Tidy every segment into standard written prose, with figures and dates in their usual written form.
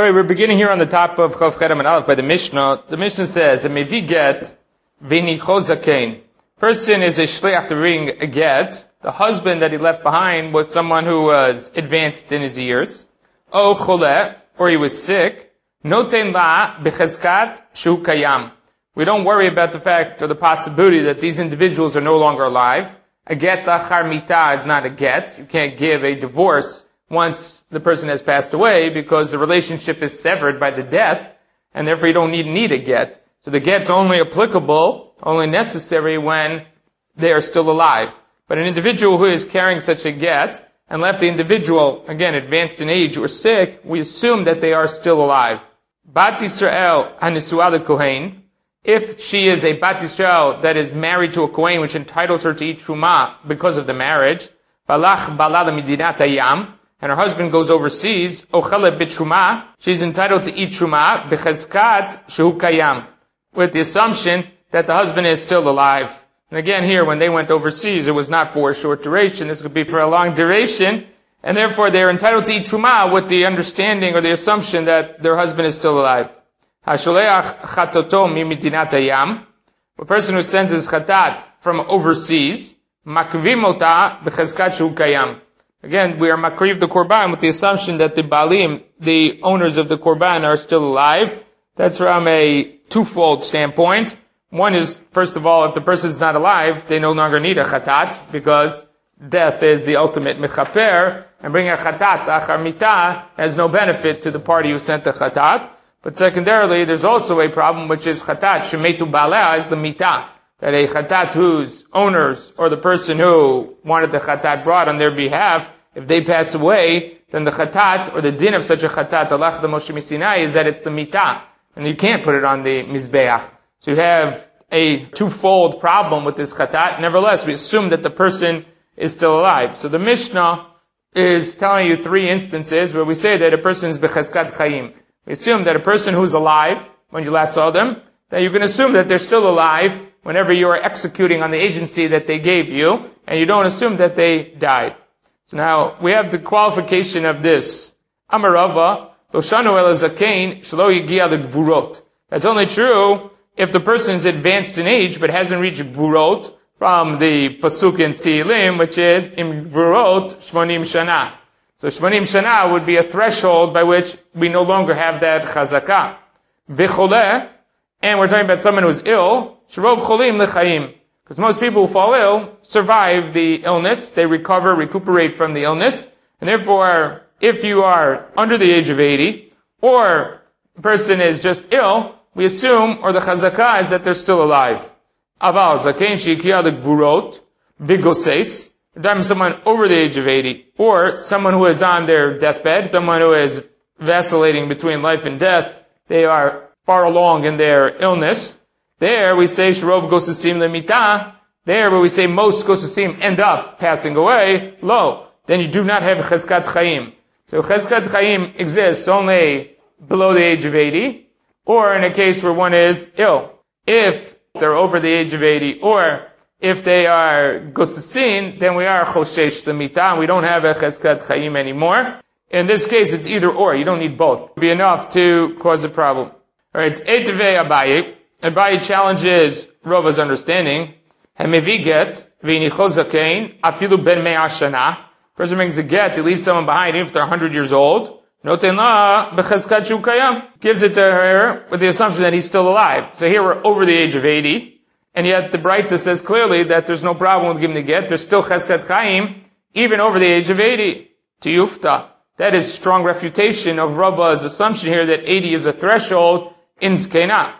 All right, we're beginning here on the top of Chav Cherem and Aleph by the Mishnah. The Mishnah says, "Mevi get v'nicho zakein." Person is a shliach to bring a get. The husband that he left behind was someone who was advanced in his years. O chole, or he was sick. Noten la b'chezkat shu kayam. We don't worry about the fact or the possibility that these individuals are no longer alive. A get lachar mitah is not a get. You can't give a divorce once the person has passed away because the relationship is severed by the death, and therefore you don't need a get. So the get's only applicable, only necessary when they are still alive. But an individual who is carrying such a get and left the individual, again, advanced in age or sick, we assume that they are still alive. Bat Yisrael hanisua lekohen. If she is a Bat Yisrael that is married to a Kohen, which entitles her to eat Truma because of the marriage, Balach Bala Midinat Hayam, and her husband goes overseas, Ochele B'Truma, she's entitled to eat Truma, B'Chezkat Shehu Kayam, with the assumption that the husband is still alive. And again here, when they went overseas, it was not for a short duration, this could be for a long duration, and therefore they are entitled to eat Truma with the understanding or the assumption that their husband is still alive. HaSholeach Chatoto Mimidinat Hayam, a person who sends his chatat from overseas, Makvim Ota B'Chezkat Shehu Kayam. Again, we are makriv the korban with the assumption that the balim, the owners of the korban, are still alive. That's from a twofold standpoint. One is, first of all, if the person is not alive, they no longer need a chatat, because death is the ultimate mechaper, and bringing a chatat, achar mitah, has no benefit to the party who sent the chatat. But secondarily, there's also a problem, which is chatat, shemetu balea, is the mitah. That a chatat whose owners, or the person who wanted the chatat brought on their behalf, if they pass away, then the chatat, or the din of such a chatat, halach the Moshe Misinai, is that it's the mitah. And you can't put it on the mizbeach. So you have a twofold problem with this chatat. Nevertheless, we assume that the person is still alive. So the Mishnah is telling you three instances where we say that a person is bechezkat chayim. We assume that a person who's alive, when you last saw them, that you can assume that they're still alive whenever you are executing on the agency that they gave you, and you don't assume that they died. So now, we have the qualification of this. Amar Rava, Loshanu el zakein, shelo yigia legvurot. That's only true if the person is advanced in age, but hasn't reached gvurot, from the pasuk in Tehillim, which is, im gvurot shmonim shana. So shmonim shana would be a threshold by which we no longer have that chazakah. V'choleh, and we're talking about someone who's ill, Sharov cholim lechayim. Because most people who fall ill survive the illness, they recover, recuperate from the illness, and therefore, if you are under the age of 80, or the person is just ill, we assume, or the chazakah is that they're still alive. Aval zakein sheikiyah legvurot, vigoses, we're talking about someone over the age of 80, or someone who is on their deathbed, someone who is vacillating between life and death, they are far along in their illness. There we say Sharov Gosusim Lemitah. There where we say most Gosusim end up passing away, lo, then you do not have Chezkat Chaim. So Chezkat Chaim exists only below the age of 80, or in a case where one is ill. If they're over the age of 80, or if they are Gosusim, then we are Choshesh Lemitah, and we don't have a Chezkat Chaim anymore. In this case, it's either or. You don't need both. It would be enough to cause a problem. Alright, Eitevei Abaye. Abaye challenges Rava's understanding. Hamevi get, v'inicho zakein, afilu ben me'ah shana. Person brings a get, he leaves someone behind, even if they're 100 years old. Noten la, b'chezkat shu kayam. Gives it to her with the assumption that he's still alive. So here we're over the age of 80, and yet the Braita says clearly that there's no problem with giving the get. There's still chezkat chayim, even over the age of 80. To yufta. That is strong refutation of Rava's assumption here that 80 is a threshold in zkena.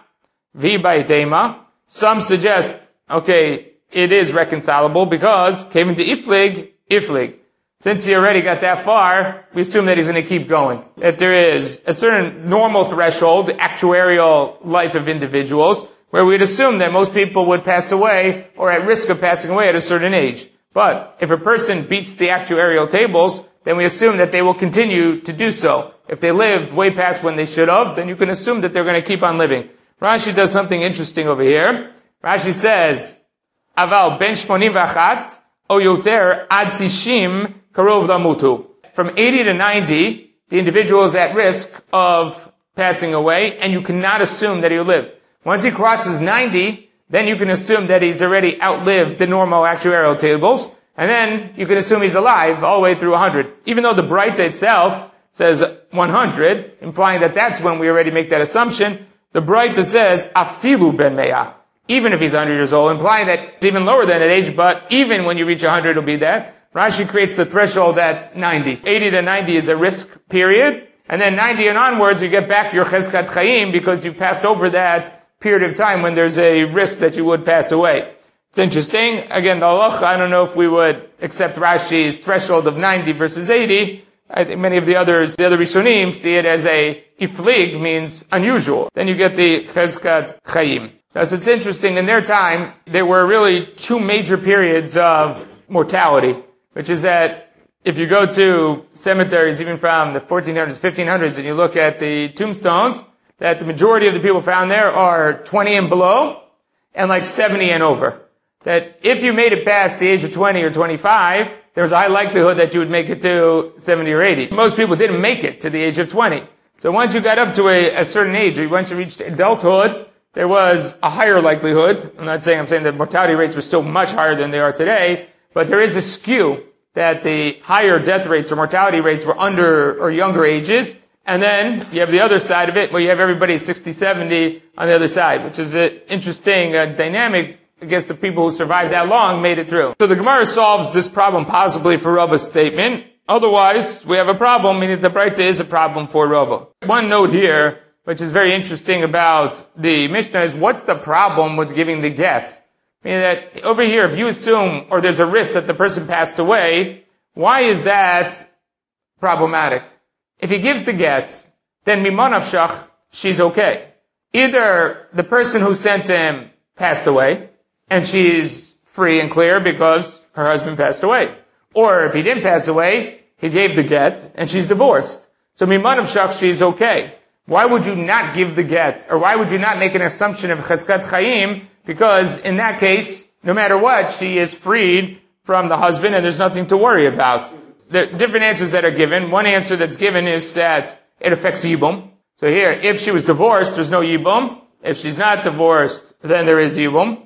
V'baitema. Some suggest, okay, it is reconcilable because came into iflig. Since he already got that far, we assume that he's going to keep going. That there is a certain normal threshold, the actuarial life of individuals, where we'd assume that most people would pass away or at risk of passing away at a certain age. But if a person beats the actuarial tables, then we assume that they will continue to do so. If they lived way past when they should have, then you can assume that they're going to keep on living. Rashi does something interesting over here. Rashi says, Aval ben shmonim v'achat, o yoter ad tishim karov lamutu. From 80 to 90, the individual is at risk of passing away, and you cannot assume that he'll live. Once he crosses 90, then you can assume that he's already outlived the normal actuarial tables, and then you can assume he's alive all the way through 100. Even though the Breita itself says 100, implying that that's when we already make that assumption, the Breita says, afilu ben me'ah, even if he's 100 years old, implying that it's even lower than that age, but even when you reach 100, it'll be that. Rashi creates the threshold at 90. 80 to 90 is a risk period, and then 90 and onwards, you get back your cheskat chayim because you passed over that period of time when there's a risk that you would pass away. It's interesting. Again, the halacha, I don't know if we would accept Rashi's threshold of 90 versus 80. I think many of the other Rishonim see it as a iflig, means unusual. Then you get the cheskat chayim. So it's interesting, in their time, there were really two major periods of mortality, which is that if you go to cemeteries, even from the 1400s, 1500s, and you look at the tombstones, that the majority of the people found there are 20 and below, and like 70 and over. That if you made it past the age of 20 or 25, there's a high likelihood that you would make it to 70 or 80. Most people didn't make it to the age of 20. So once you got up to a certain age, or once you reached adulthood, there was a higher likelihood. I'm saying that mortality rates were still much higher than they are today, but there is a skew that the higher death rates or mortality rates were under or younger ages. And then you have the other side of it, where you have everybody 60, 70 on the other side, which is an interesting dynamic against the people who survived that long, made it through. So the Gemara solves this problem possibly for Rava's statement. Otherwise, we have a problem, meaning the Breita is a problem for Rava. One note here, which is very interesting about the Mishnah, is what's the problem with giving the get? Meaning that over here, if you assume, or there's a risk that the person passed away, why is that problematic? If he gives the get, then mimon nafshach, she's okay. Either the person who sent him passed away, and she's free and clear because her husband passed away. Or if he didn't pass away, he gave the get, and she's divorced. So mimon nafshach, she's okay. Why would you not give the get? Or why would you not make an assumption of cheskat chayim? Because in that case, no matter what, she is freed from the husband, and there's nothing to worry about. The different answers that are given. One answer that's given is that it affects Yibum. So here, if she was divorced, there's no Yibum. If she's not divorced, then there is Yibum.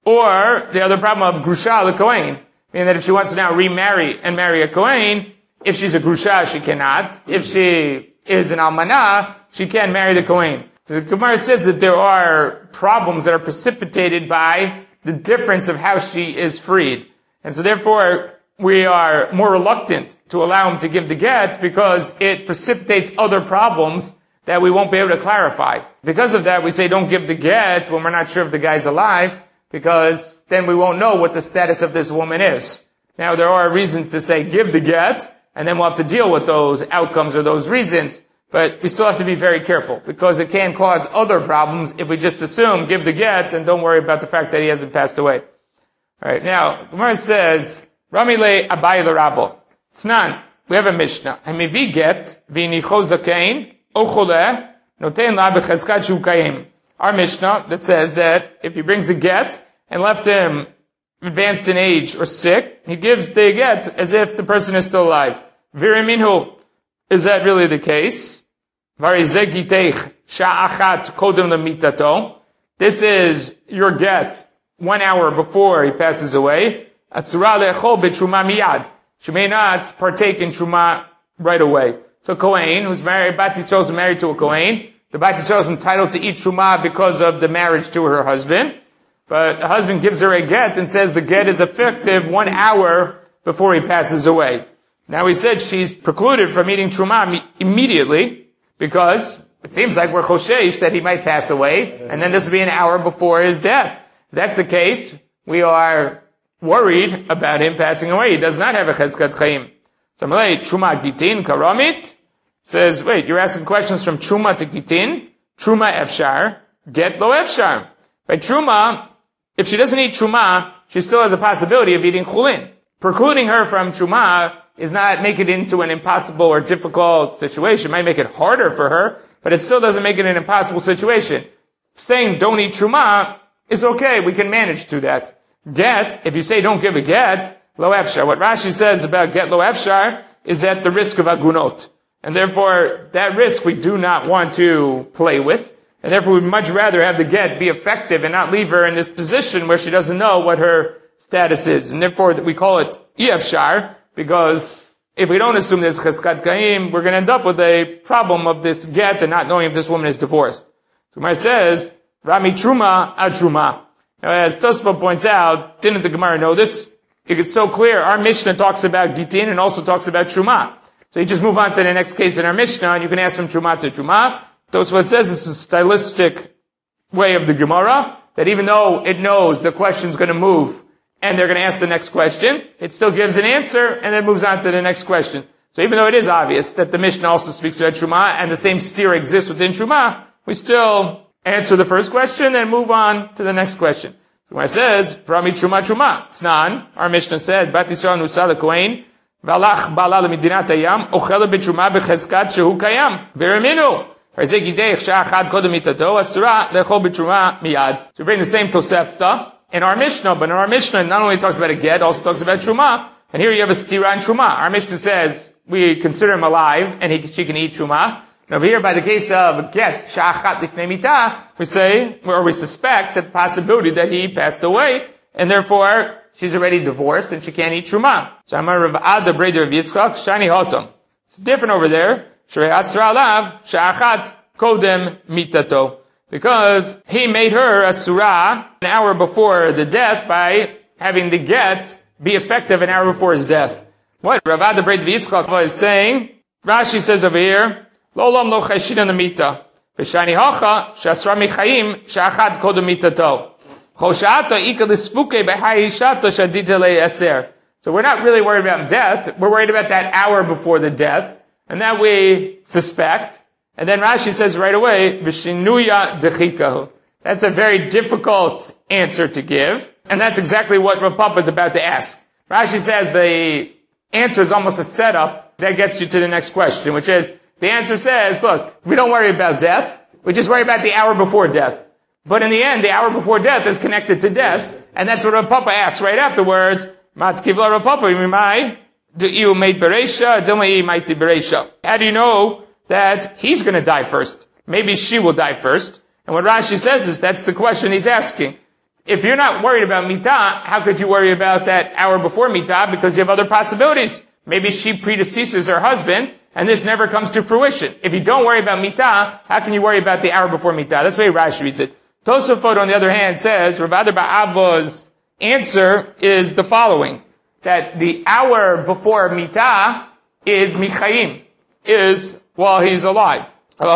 Or the other problem of Grusha l'Kohen, meaning that if she wants to now remarry and marry a Kohen, if she's a Grusha, she cannot. If she is an Almanah, she can marry the Kohen. So the Gemara says that there are problems that are precipitated by the difference of how she is freed. And so therefore, we are more reluctant to allow him to give the get because it precipitates other problems that we won't be able to clarify. Because of that, we say don't give the get when we're not sure if the guy's alive, because then we won't know what the status of this woman is. Now, there are reasons to say give the get, and then we'll have to deal with those outcomes or those reasons, but we still have to be very careful, because it can cause other problems if we just assume give the get and don't worry about the fact that he hasn't passed away. Alright, now, Gemara says, Ramile Abai l'Rabo. Tznan, we have a Mishnah. Hamivi get, v'inicho zakein, o choleh, notein la b'chezkat shu kayim. Our Mishnah that says that if he brings a get and left him advanced in age or sick, he gives the get as if the person is still alive. V'riminhu. Is that really the case? Varizegiteich sha'achat kodem lemitato. This is your get 1 hour before he passes away. Asura le'echol b'truma miyad. She may not partake in truma right away. So Kohen, who's married, Bat Yisrael is married to a Kohen. The Bat Yisrael is entitled to eat truma because of the marriage to her husband. But the husband gives her a get and says the get is effective 1 hour before he passes away. Now we said she's precluded from eating truma immediately because it seems like we're choshesh that he might pass away, and then this will be an hour before his death. If that's the case, we are worried about him passing away. He does not have a cheskat chayim. So Malay, truma gitin karamit says, wait, you're asking questions from truma to gitin? Truma efshar, get lo efshar. By truma, if she doesn't eat truma, she still has a possibility of eating chulin. Precluding her from truma is not make it into an impossible or difficult situation. It might make it harder for her, but it still doesn't make it an impossible situation. Saying don't eat truma is okay. We can manage through that. Get, if you say don't give a get, lo efshar. What Rashi says about get lo efshar is at the risk of agunot. And therefore, that risk we do not want to play with. And therefore, we'd much rather have the get be effective and not leave her in this position where she doesn't know what her status is. And therefore, we call it Iyafshar, because if we don't assume there's Cheskat Kaim, we're going to end up with a problem of this get and not knowing if this woman is divorced. So Gemara says, Rami Truma ad Truma. Now, as Tosfot points out, didn't the Gemara know this? It's so clear. Our Mishnah talks about Gitin and also talks about Truma. So you just move on to the next case in our Mishnah, and you can ask from Truma to Truma. Tosfot says this is a stylistic way of the Gemara, that even though it knows the question's going to move, and they're going to ask the next question, it still gives an answer, and then moves on to the next question. So even though it is obvious that the Mishnah also speaks about Truma, and the same steer exists within Truma, we still answer the first question, and move on to the next question. So when it says, Rami Truma Truma, Tznan, our Mishnah said, Bat Yisrael Nusar LeKohen, Valach Bala LeMedinat Hayam, Ochela B'Truma B'Chezkat Shehu Kayam, V'Reminu. So we bring the same Tosefta in our Mishnah, but in our Mishnah not only talks about a get, also talks about Truma. And here you have a stira and Truma. Our Mishnah says we consider him alive and she can eat Truma. And over here, by the case of get, Sha'achat Lifnei Mita, we say, or we suspect the possibility that he passed away, and therefore she's already divorced and she can't eat Truma. So I'm a Rav Ada Breder of Yitzchak, Shani Hotom. It's different over there. Because he made her a surah an hour before the death by having the get be effective an hour before his death. What Rav Ada Breder Yitzchak is saying, Rashi says over here, Lolam lo chayshina namita, v'shani hacha shasra michayim sha'achad kodem mitato. Choshata ika l'spuke b'hayishata shadita le'eser. So we're not really worried about death, we're worried about that hour before the death. And that we suspect. And then Rashi says right away, Vishinuya dechikahu. That's a very difficult answer to give. And that's exactly what Rav Papa is about to ask. Rashi says the answer is almost a setup that gets you to the next question, which is, the answer says, look, we don't worry about death. We just worry about the hour before death. But in the end, the hour before death is connected to death. And that's what Rav Papa asks right afterwards. Matkivla Rav Papa, Yimai. How do you know that he's going to die first? Maybe she will die first. And what Rashi says is that's the question he's asking. If you're not worried about Mitah, how could you worry about that hour before Mitah? Because you have other possibilities. Maybe she predeceases her husband, and this never comes to fruition. If you don't worry about Mitah, how can you worry about the hour before Mitah? That's the way Rashi reads it. Tosafot, on the other hand, says, Rav Ada bar Abba's answer is the following. That the hour before Mitah is Michayim, is while he's alive.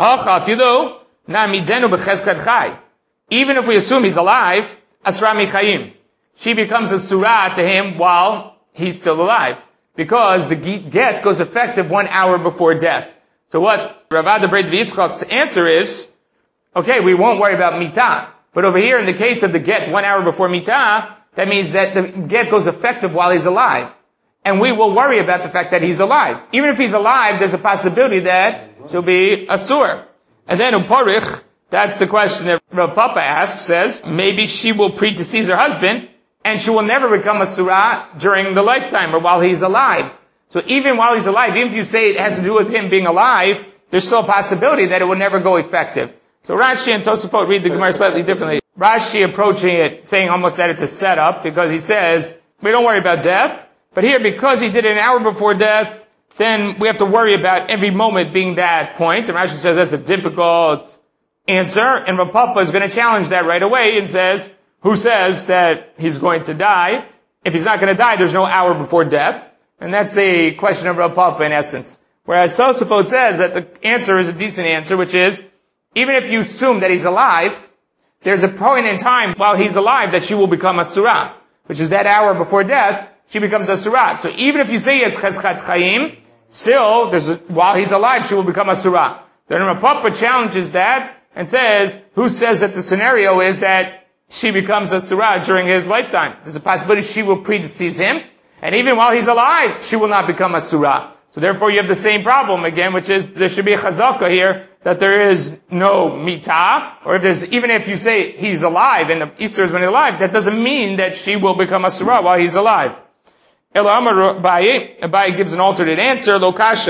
Even if we assume he's alive, Asra Michayim. She becomes a surah to him while he's still alive. Because the get goes effective 1 hour before death. So what Rav Ada Breder Yitzchak's answer is, okay, we won't worry about Mitah. But over here, in the case of the get 1 hour before Mitah, that means that the get goes effective while he's alive. And we will worry about the fact that he's alive. Even if he's alive, there's a possibility that she'll be asur. And then Uparich, that's the question that Rav Papa asks, says, maybe she will predecease her husband, and she will never become a surah during the lifetime or while he's alive. So even while he's alive, even if you say it has to do with him being alive, there's still a possibility that it will never go effective. So Rashi and Tosafot read the Gemara slightly differently. Rashi approaching it, saying almost that it's a setup, because he says, we don't worry about death, but here, because he did it an hour before death, then we have to worry about every moment being that point. And Rashi says that's a difficult answer, and Rav Papa is going to challenge that right away and says, who says that he's going to die? If he's not going to die, there's no hour before death. And that's the question of Rav Papa in essence. Whereas Tosafot says that the answer is a decent answer, which is, even if you assume that he's alive, there's a point in time while he's alive that she will become a surah, which is that hour before death, she becomes a surah. So even if you say he has cheskhat chayim, still, while he's alive, she will become a surah. Then Rav Papa challenges that and says, who says that the scenario is that she becomes a surah during his lifetime? There's a possibility she will predecease him, and even while he's alive, she will not become a surah. So therefore you have the same problem again, which is there should be a chazaka here that there is no mitah, or even if you say he's alive and the Easter is when he's alive, that doesn't mean that she will become a surah while he's alive. Abaye gives an alternate answer, lo kasha.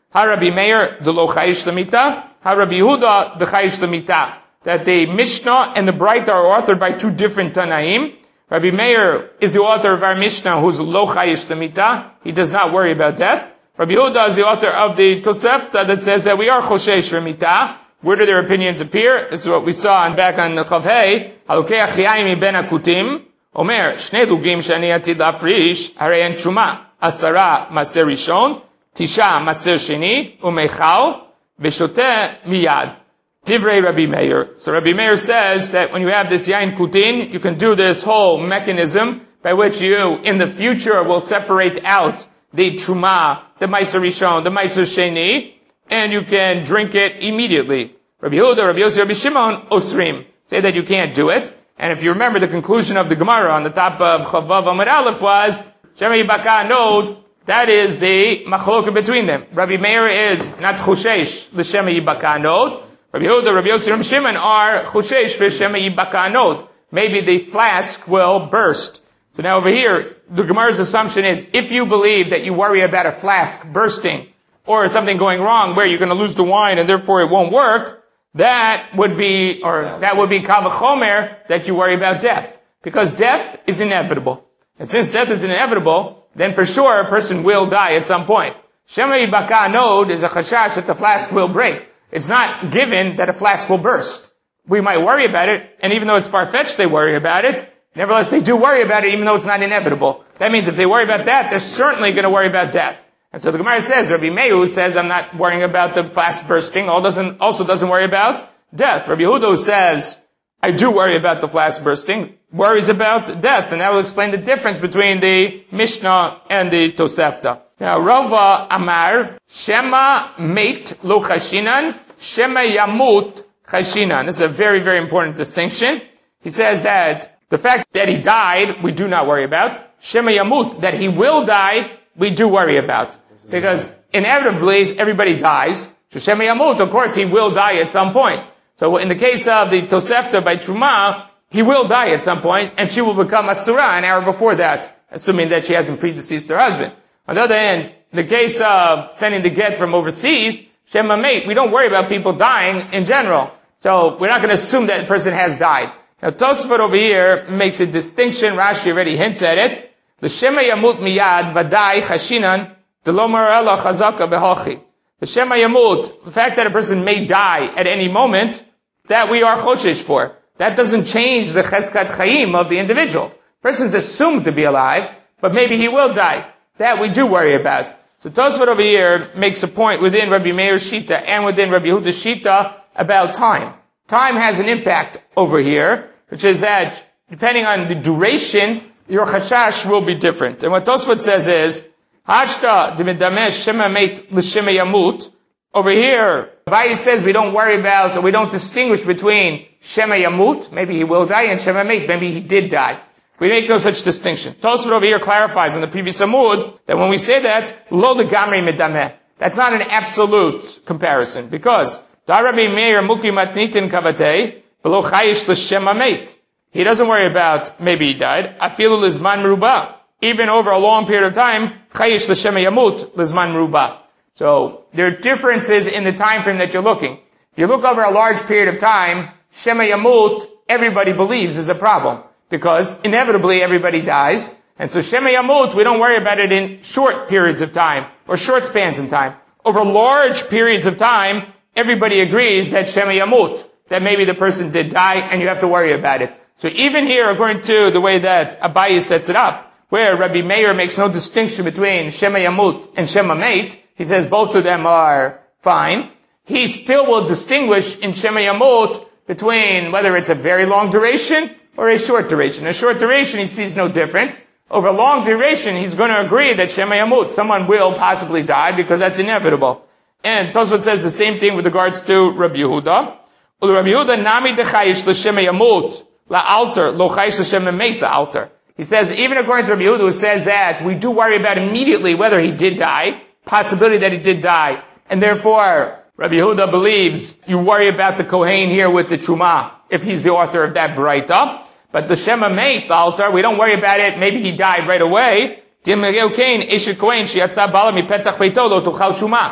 Ha Rabbi Meir, the lo chayish lemita. Ha Rabbi Yehuda, the chayish lemita. That the Mishnah and the Braita are authored by two different Tanaim. Rabbi Meir is the author of our Mishnah, who's lo chayish lemita. He does not worry about death. Rabbi Yehuda is the author of the Tosefta that says that we are choshesh lemita. Where do their opinions appear? This is what we saw back on Chav Hei. Halukei achiyayim ben akutim. Omer, shnei lugim shani atid lafrish, harei en shuma. Asara maser rishon, tisha maser sheni, umechal, v'shoteh miyad. Divrei Rabbi Meir. So Rabbi Meir says that when you have this yain kutin, you can do this whole mechanism by which you, in the future, will separate out the truma, the meiser rishon, the meiser sheni, and you can drink it immediately. Rabbi Yehuda, Rabbi Yossi, Rabbi Shimon, osrim, say that you can't do it. And if you remember, the conclusion of the Gemara on the top of Chavav Amud Aleph was, Shema Yibaka Nod, that is the machloka between them. Rabbi Meir is not chushesh l'Shema Yibaka Nod. Rabbi Yehuda, Rabbi Yossi, Rabbi Shimon are chushesh l'Shema Yibaka Nod. Maybe the flask will burst. So now over here, the Gemara's assumption is, if you believe that you worry about a flask bursting, or something going wrong where you're going to lose the wine and therefore it won't work, that would be kal v'chomer that you worry about death. Because death is inevitable. And since death is inevitable, then for sure a person will die at some point. Shema Yibaka Nod is a chashash that the flask will break. It's not given that a flask will burst. We might worry about it, and even though it's far-fetched they worry about it, nevertheless they do worry about it even though it's not inevitable. That means if they worry about that, they're certainly going to worry about death. And so the Gemara says, Rabbi Meir says, I'm not worrying about the flask bursting, also doesn't worry about death. Rabbi Yehuda says, I do worry about the flask bursting, worries about death. And that will explain the difference between the Mishnah and the Tosefta. Now, Rava Amar, Shema meit lo chashinan, Shema yamut chashinan. This is a very, very important distinction. He says that the fact that he died, we do not worry about. Shema yamut, that he will die, we do worry about. Because inevitably, everybody dies. Shema yamut, of course, he will die at some point. So in the case of the Tosefta by Truma, he will die at some point, and she will become Asura an hour before that, assuming that she hasn't predeceased her husband. On the other hand, in the case of sending the get from overseas, Shema meit, we don't worry about people dying in general. So we're not going to assume that the person has died. Now Tosfot over here makes a distinction, Rashi already hints at it. The Shema yamut miyad vadai chashinan delomar ela chazaka behachi. The Shema yamut, the fact that a person may die at any moment, that we are choshesh for. That doesn't change the cheskat chayim of the individual. Person's assumed to be alive, but maybe he will die. That we do worry about. So Tosfot over here makes a point within Rabbi Meir's Shita and within Rabbi Yehuda's Shita about time. Time has an impact over here, which is that depending on the duration, your chashash will be different. And what Tosfot says is, Hashta d'medamesh shema meit l'shema yamut. Over here, Abaye says we don't worry about, or we don't distinguish between shema yamut, maybe he will die, and shema meit, maybe he did die. We make no such distinction. Tosfot over here clarifies in the previous Amud that when we say that, lo legamri medameh, that's not an absolute comparison, because Rabbi Meir muki matnitin kavatei v'lo chayish l'shema meit. He doesn't worry about maybe he died. Afilu lizman meruba. Even over a long period of time, chayish l'shema yamut lizman meruba. So there are differences in the time frame that you're looking. If you look over a large period of time, shema yamut, everybody believes is a problem. Because inevitably everybody dies. And so Shema Yamut, we don't worry about it in short periods of time, or short spans in time. Over large periods of time, everybody agrees that Shema Yamut, that maybe the person did die, and you have to worry about it. So even here, according to the way that Abaye sets it up, where Rabbi Meir makes no distinction between Shema Yamut and Shema Meit, he says both of them are fine. He still will distinguish in Shema Yamut between whether it's a very long duration or a short duration. A short duration, he sees no difference. Over a long duration, he's going to agree that Shema Yamut, someone will possibly die because that's inevitable. And Tosfot says the same thing with regards to Rabbi Yehuda. Rabbi Yehuda, nami dechayish l'Shema Yamut, la'alter, lo chayish l'Shema meit la'alter. He says, even according to Rabbi Yehuda, who says that we do worry about immediately whether he did die, possibility that he did die, and therefore, Rabbi Yehuda believes you worry about the Kohen here with the Truma, if he's the author of that Braita. But the Shema Meit, the altar, we don't worry about it. Maybe he the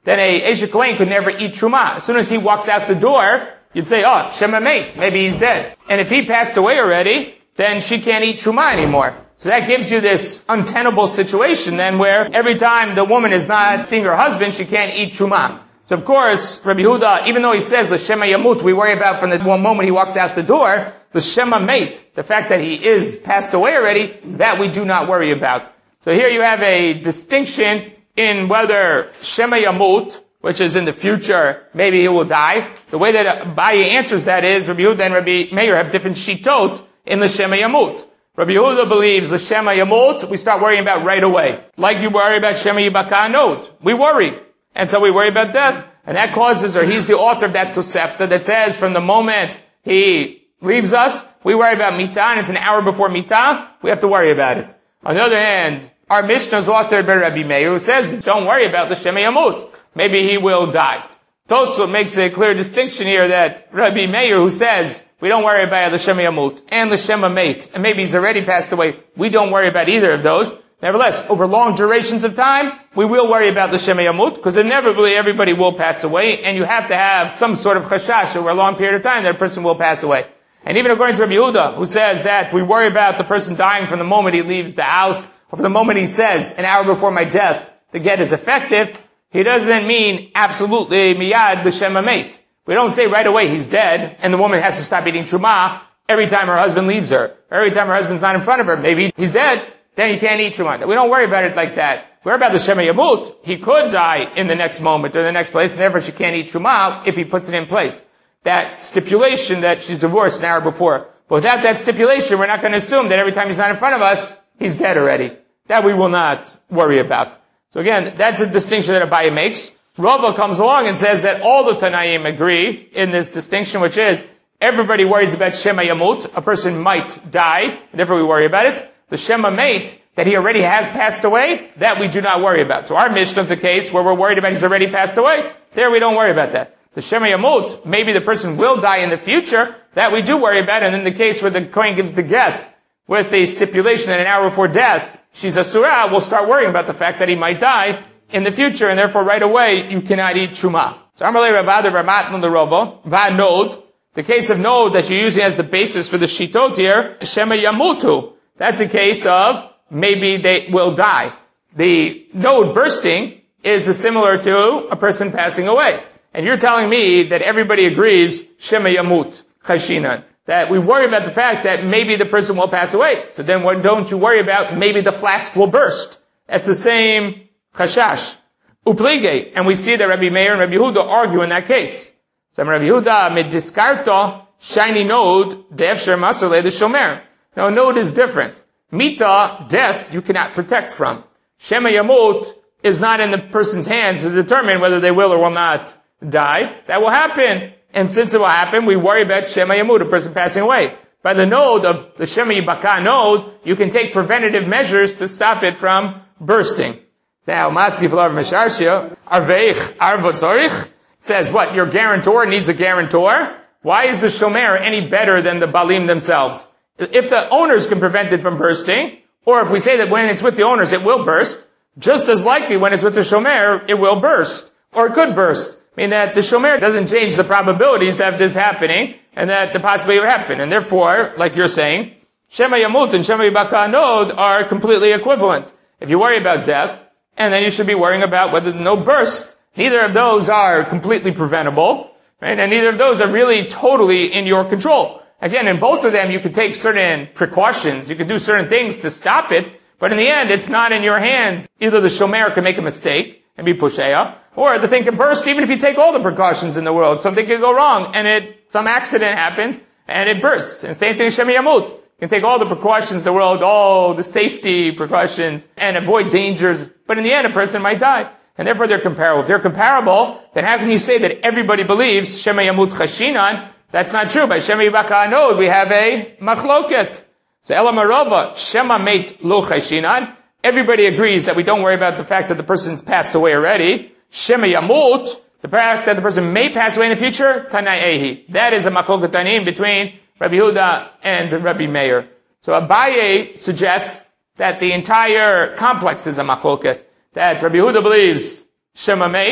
then a Eshet Kohen could never eat Truma. As soon as he walks out the door, you'd say, oh, Shema Meit, maybe he's dead. And if he passed away already, then she can't eat Truma anymore. So that gives you this untenable situation then where every time the woman is not seeing her husband, she can't eat Truma. So of course, Rabbi Yehuda, even though he says the Shema Yamut, we worry about from the one moment he walks out the door, the Shema Meit, the fact that he is passed away already, that we do not worry about. So here you have a distinction in whether Shema Yamut, which is in the future, maybe he will die. The way that Abaye answers that is, Rabbi Yehuda and Rabbi Meir have different shitot in the Shema Yamut. Rabbi Yehuda believes the Shema Yamut, we start worrying about right away. Like you worry about Shema Yibaka Nod. We worry. And so we worry about death. And that causes, or he's the author of that Tosefta that says from the moment he leaves us, we worry about Mitah, and it's an hour before Mitah, we have to worry about it. On the other hand, our Mishnah is authored by Rabbi Meir, who says, don't worry about the Shema Yamut. Maybe he will die. Tosfot makes a clear distinction here that Rabbi Meir, who says, we don't worry about the Shema Yamut and the Shema Meit, and maybe he's already passed away, we don't worry about either of those. Nevertheless, over long durations of time, we will worry about the Shema Yamut, because inevitably everybody will pass away, and you have to have some sort of chashash over a long period of time that a person will pass away. And even according to Rabbi Yehuda, who says that we worry about the person dying from the moment he leaves the house, or from the moment he says, an hour before my death, the get is effective, he doesn't mean absolutely miyad the Shema Meit. We don't say right away he's dead, and the woman has to stop eating Truma every time her husband leaves her, or every time her husband's not in front of her. Maybe he's dead, then he can't eat Truma. We don't worry about it like that. We worry about the Shema Yamut. He could die in the next moment or the next place, and therefore she can't eat Truma if he puts it in place. That stipulation that she's divorced an hour before. But without that stipulation, we're not going to assume that every time he's not in front of us, he's dead already. That we will not worry about. So again, that's a distinction that Abaye makes. Rava comes along and says that all the Tanaim agree in this distinction, which is everybody worries about Shema Yamut. A person might die, therefore we worry about it. The Shema Meit, that he already has passed away, that we do not worry about. So our Mishnah is a case where we're worried about he's already passed away. There we don't worry about that. The Shema Yamut, maybe the person will die in the future, that we do worry about. And in the case where the Kohen gives the get with the stipulation that an hour before death, she's a surah, we'll start worrying about the fact that he might die in the future, and therefore right away you cannot eat Truma. So Amalei Ravada Ramatman the Rava, Va Nod, the case of Nod that you're using as the basis for the Shitot here, Shema Yamutu. That's a case of maybe they will die. The node bursting is similar to a person passing away. And you're telling me that everybody agrees Shema Yamut, Chashinan. That we worry about the fact that maybe the person will pass away. So then what don't you worry about? Maybe the flask will burst. That's the same chashash. Uplige. And we see that Rabbi Meir and Rabbi Yehuda argue in that case. So Rabbi Yehuda mid diskarto shiny node de'efsher masale the shomer. Now a node is different. Mita, death, you cannot protect from. Shema Yamut is not in the person's hands to determine whether they will or will not die. That will happen. And since it will happen, we worry about Shema Yamut, a person passing away. By the node of the Shema Yibaka node, you can take preventative measures to stop it from bursting. Now, Matkif Lav Mesharshia, Arveich Arvot Zorich, says what? Your guarantor needs a guarantor. Why is the Shomer any better than the Balim themselves? If the owners can prevent it from bursting, or if we say that when it's with the owners it will burst, just as likely when it's with the Shomer, it will burst, or it could burst. I mean that the Shomer doesn't change the probabilities of this happening, and that the possibility will happen. And therefore, like you're saying, Shema Yamut and Shema Yibaka Nod are completely equivalent. If you worry about death, and then you should be worrying about whether the node bursts, neither of those are completely preventable, right? And neither of those are really totally in your control. Again, in both of them, you could take certain precautions, you could do certain things to stop it, but in the end, it's not in your hands. Either the Shomer can make a mistake and be pusheya, or the thing can burst even if you take all the precautions in the world. Something can go wrong, and some accident happens, and it bursts. And same thing, Shema Yamut. You can take all the precautions in the world, all the safety precautions, and avoid dangers, but in the end, a person might die. And therefore, they're comparable. If they're comparable, then how can you say that everybody believes Shema Yamut Chashinan? That's not true. By Shema Yibaka Nod, we have a machloket. So Ela Marova, Shema Meit Lo Chashinan. Everybody agrees that we don't worry about the fact that the person's passed away already. Shema Yamut, the fact that the person may pass away in the future, Tanai Ehi. That is a machloket tanim between Rabbi Yehuda and Rabbi Meir. So Abaye suggests that the entire complex is a machloket. That Rabbi Yehuda believes Shema Meit,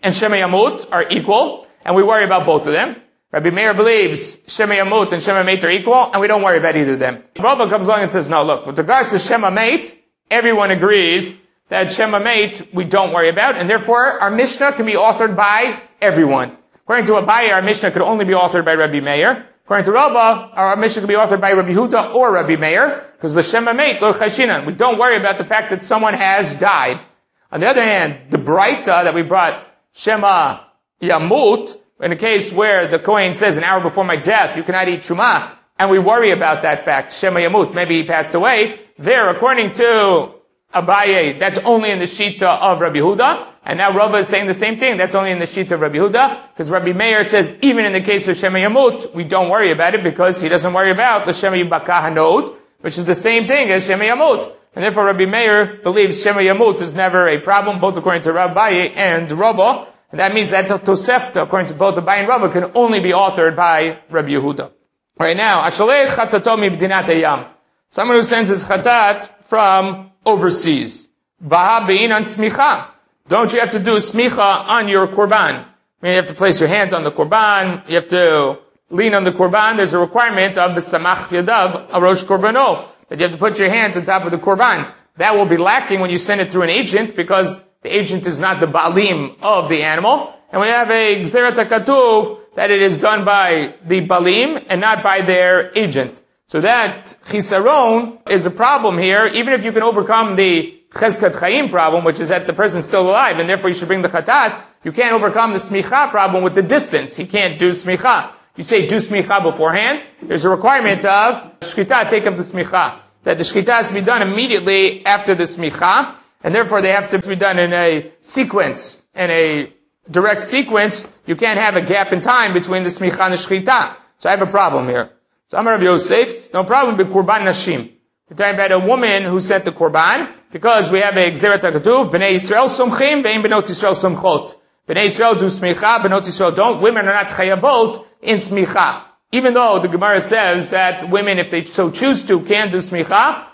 and Shema Yamut are equal, and we worry about both of them. Rabbi Meir believes Shema Yamut and Shema Meit are equal, and we don't worry about either of them. Rava comes along and says, no, look, with regards to Shema Meit, everyone agrees that Shema Meit we don't worry about, and therefore our Mishnah can be authored by everyone. According to Abaye, our Mishnah could only be authored by Rabbi Meir. According to Rava, our Mishnah could be authored by Rabbi Huda or Rabbi Meir, because the Shema Meit, lo chashinan. We don't worry about the fact that someone has died. On the other hand, the Braita that we brought, Shema Yamut, in a case where the Kohen says an hour before my death, you cannot eat Truma, and we worry about that fact, Shema Yamut, maybe he passed away, there, according to Abaye, that's only in the Shita of Rabbi Huda, and now Rava is saying the same thing, that's only in the Shita of Rabbi Huda, because Rabbi Meir says even in the case of Shema Yamut, we don't worry about it, because he doesn't worry about the Shema Yibaka Hanod, which is the same thing as Shema Yamut. And therefore Rabbi Meir believes Shema Yamut is never a problem, both according to Rabbi and Rava. And that means that the Tosefta, according to both Abaye and Rava, can only be authored by Rabbi Yehuda. Right now, Ashalech chatato mibdinat hayam. Someone who sends his chatat from overseas. Vaha bein on smicha. Don't you have to do smicha on your korban? I mean, you have to place your hands on the korban, you have to lean on the korban. There's a requirement of the samach yadav, arosh korbano, that you have to put your hands on top of the korban. That will be lacking when you send it through an agent, because the agent is not the balim of the animal. And we have a gzerat hakatuv that it is done by the balim and not by their agent. So that chisaron is a problem here, even if you can overcome the cheskat chayim problem, which is that the person's still alive, and therefore you should bring the chatat. You can't overcome the smicha problem with the distance. He can't do smicha. You say do smicha beforehand. There's a requirement of shchita, take up the smicha. That the shchita has to be done immediately after the smicha, and therefore they have to be done in a sequence, in a direct sequence. You can't have a gap in time between the smicha and the shchita. So I have a problem here. So Amar Rabbi Yosef, it's no problem with korban nashim. We're talking about a woman who sent the korban, because we have a gzerat hakatuv, b'nei Yisrael somchim, ve'im benot Yisrael somchot. B'nei Yisrael do smicha, benot Yisrael don't. Women are not chayavot in smicha. Even though the Gemara says that women, if they so choose to, can do smicha,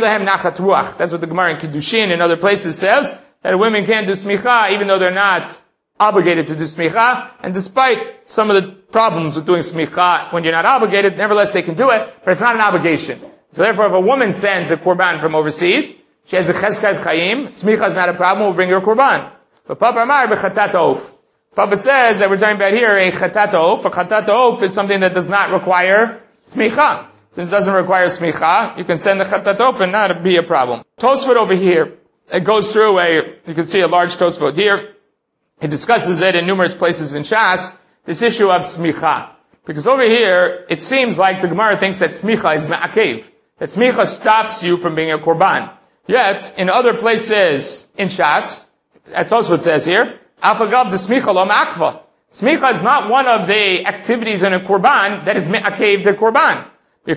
that's what the Gemara in Kiddushin and other places says, that a women can do smicha even though they're not obligated to do smicha, and despite some of the problems with doing smicha when you're not obligated, nevertheless they can do it, but it's not an obligation. So therefore, if a woman sends a korban from overseas, she has a cheskat chayim, smicha is not a problem, we'll bring her korban. But Papa Amar b'chatat ha'of. Papa says that we're talking about here a chatat ha'of. A chatat ha'of is something that does not require smicha. Since it doesn't require smicha, you can send the chatat ha'of and not be a problem. Tosfot over here, it goes through you can see a large Tosfot here. It discusses it in numerous places in Shas, this issue of smicha. Because over here, it seems like the Gemara thinks that smicha is ma'akev. That smicha stops you from being a korban. Yet, in other places in Shas, that's also what it says here, afagav the smicha lo ma'akva. Smicha is not one of the activities in a korban that is ma'akev the korban.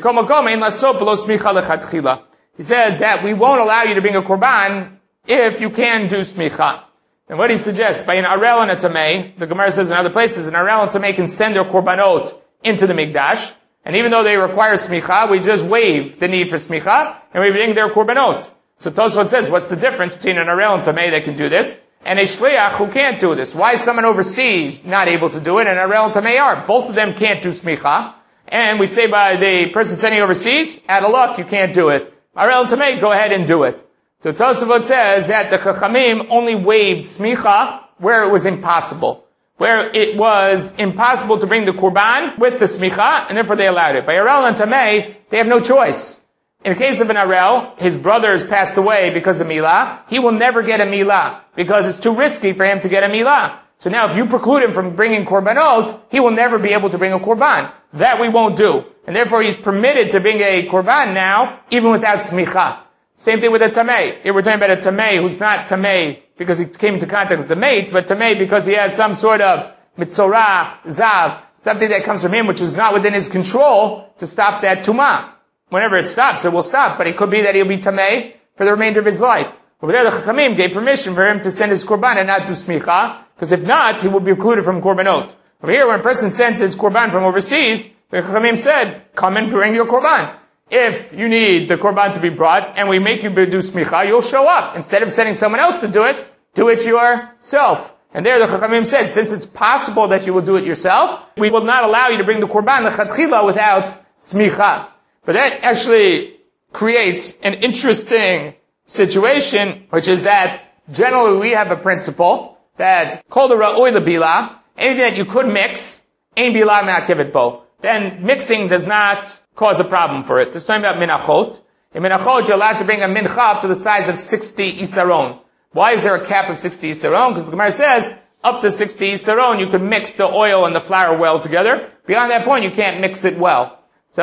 He says that we won't allow you to bring a korban if you can do smicha. And what he suggests, by an arel and a tamei, the Gemara says in other places, an arel and tamei can send their korbanot into the mikdash, and even though they require smicha, we just waive the need for smicha, and we bring their korbanot. So Tosfot says, what's the difference between an arel and tamei that can do this, and a shliach who can't do this? Why is someone overseas not able to do it, and arel and tamei are? Both of them can't do smicha, and we say by the person sending overseas, out of luck, you can't do it. Arel and tamei, go ahead and do it. So Tosafot says that the Chachamim only waived smicha where it was impossible. Where it was impossible to bring the korban with the smicha, and therefore they allowed it. By Arel and Tamei, they have no choice. In the case of an Arel, his brother has passed away because of milah. He will never get a milah, because it's too risky for him to get a milah. So now if you preclude him from bringing korbanot, he will never be able to bring a korban. That we won't do. And therefore he's permitted to bring a korban now, even without smicha. Same thing with a tamei. Here we're talking about a tamei who's not tamei because he came into contact with the mate, but tamei because he has some sort of mitzorah, zav, something that comes from him which is not within his control to stop that tumah. Whenever it stops, it will stop, but it could be that he'll be tamei for the remainder of his life. Over there, the Chachamim gave permission for him to send his korban and not do smicha, because if not, he will be precluded from korbanot. Over here, when a person sends his korban from overseas, the Chachamim said, come and bring your korban. If you need the korban to be brought, and we make you do smicha, you'll show up. Instead of sending someone else to do it yourself. And there the Chachamim said, since it's possible that you will do it yourself, we will not allow you to bring the Korban lechatchila without smicha. But that actually creates an interesting situation, which is that generally we have a principle that kol ra'oi lebila, anything that you could mix, ein bila me'akevet bo. Then mixing does not cause a problem for it. This is talking about minachot. In minachot, you're allowed to bring a mincha up to the size of 60 isaron. Why is there a cap of 60 isaron? Because the Gemara says, up to 60 isaron, you can mix the oil and the flour well together. Beyond that point, you can't mix it well.